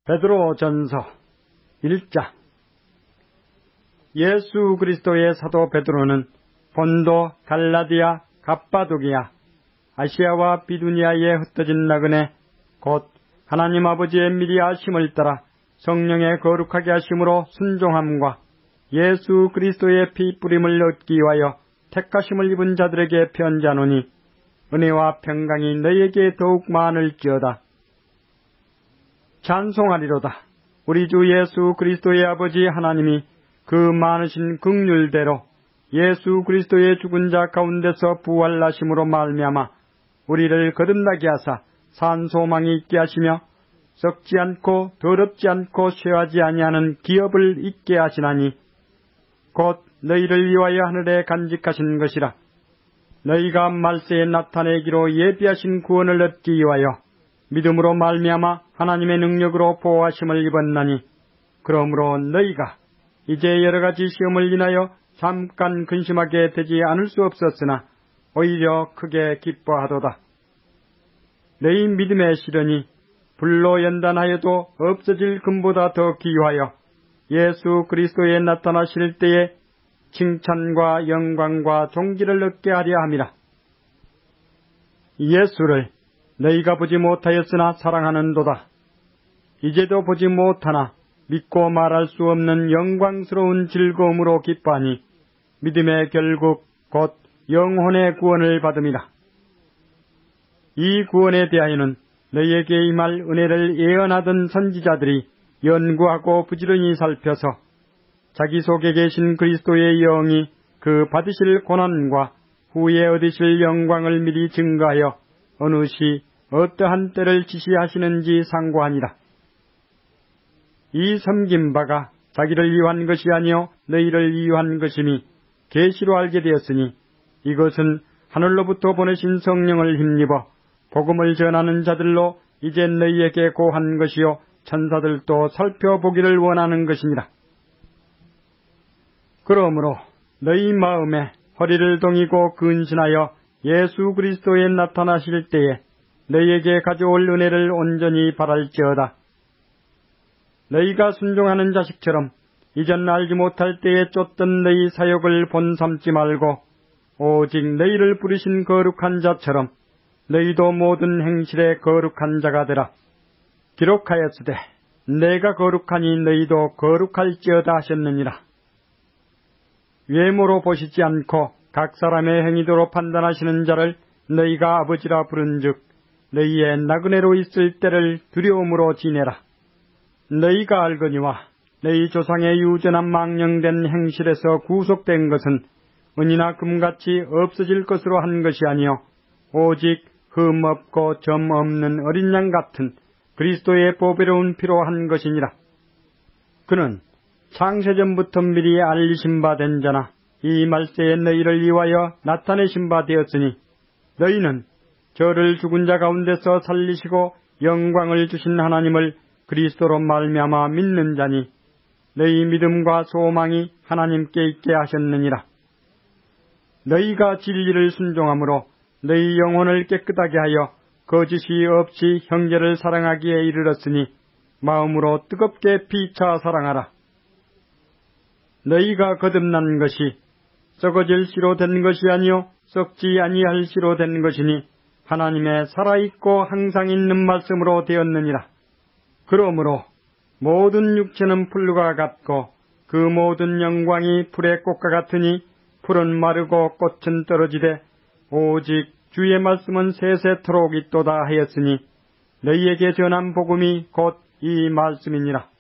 베드로전서 1장. 예수 그리스도의 사도 베드로는 본도, 갈라디아, 갑바도기아, 아시아와 비두니아에 흩어진 나그네 곧 하나님 아버지의 미리 아심을 따라 성령의 거룩하게 하심으로 순종함과 예수 그리스도의 피 뿌림을 얻기 위하여 택하심을 입은 자들에게 편지하노니 은혜와 평강이 너희에게 더욱 많을지어다. 찬송하리로다. 우리 주 예수 그리스도의 아버지 하나님이 그 많으신 긍휼대로 예수 그리스도의 죽은 자 가운데서 부활하심으로 말미암아 우리를 거듭나게 하사 산 소망이 있게 하시며 썩지 않고 더럽지 않고 쇠하지 아니하는 기업을 있게 하시나니 곧 너희를 위하여 하늘에 간직하신 것이라. 너희가 말세에 나타내기로 예비하신 구원을 얻기 위하여 믿음으로 말미암아 하나님의 능력으로 보호하심을 입었나니 그러므로 너희가 이제 여러 가지 시험을 인하여 잠깐 근심하게 되지 않을 수 없었으나 오히려 크게 기뻐하도다. 너희 믿음의 시련이 불로 연단하여도 없어질 금보다 더 귀하여 예수 그리스도에 나타나실 때에 칭찬과 영광과 존귀를 얻게 하려 함이라. 예수를 너희가 보지 못하였으나 사랑하는도다. 이제도 보지 못하나 믿고 말할 수 없는 영광스러운 즐거움으로 기뻐하니 믿음의 결국 곧 영혼의 구원을 받음이라. 이 구원에 대하여는 너희에게 임할 은혜를 예언하던 선지자들이 연구하고 부지런히 살펴서 자기 속에 계신 그리스도의 영이 그 받으실 고난과 후에 얻으실 영광을 미리 증거하여 어느 시 어떠한 때를 지시하시는지 상고하니라. 이 섬긴 바가 자기를 위한 것이 아니요 너희를 위한 것이니 계시로 알게 되었으니 이것은 하늘로부터 보내신 성령을 힘입어 복음을 전하는 자들로 이제 너희에게 고한 것이요 천사들도 살펴보기를 원하는 것이니라. 그러므로 너희 마음에 허리를 동이고 근신하여 예수 그리스도에 나타나실 때에 너희에게 가져올 은혜를 온전히 바랄지어다. 너희가 순종하는 자식처럼 이전 알지 못할 때에 쫓던 너희 사역을 본삼지 말고 오직 너희를 부르신 거룩한 자처럼 너희도 모든 행실에 거룩한 자가 되라. 기록하였으되 내가 거룩하니 너희도 거룩할지어다 하셨느니라. 외모로 보시지 않고 각 사람의 행위도로 판단하시는 자를 너희가 아버지라 부른즉 너희의 나그네로 있을 때를 두려움으로 지내라. 너희가 알거니와 너희 조상의 유전한 망령된 행실에서 구속된 것은 은이나 금같이 없어질 것으로 한 것이 아니요 오직 흠 없고 점 없는 어린 양 같은 그리스도의 보배로운 피로 한 것이니라. 그는 창세전부터 미리 알리신 바 된 자나 이 말세에 너희를 위하여 나타내신 바 되었으니 너희는 저를 죽은 자 가운데서 살리시고 영광을 주신 하나님을 그리스도로 말미암아 믿는 자니 너희 믿음과 소망이 하나님께 있게 하셨느니라. 너희가 진리를 순종함으로 너희 영혼을 깨끗하게 하여 거짓이 없이 형제를 사랑하기에 이르렀으니 마음으로 뜨겁게 피차 사랑하라. 너희가 거듭난 것이 썩어질 씨로 된 것이 아니요 썩지 아니할 씨로 된 것이니 하나님의 살아있고 항상 있는 말씀으로 되었느니라. 그러므로 모든 육체는 풀과 같고 그 모든 영광이 풀의 꽃과 같으니 풀은 마르고 꽃은 떨어지되 오직 주의 말씀은 세세토록 있도다 하였으니 너희에게 전한 복음이 곧 이 말씀이니라.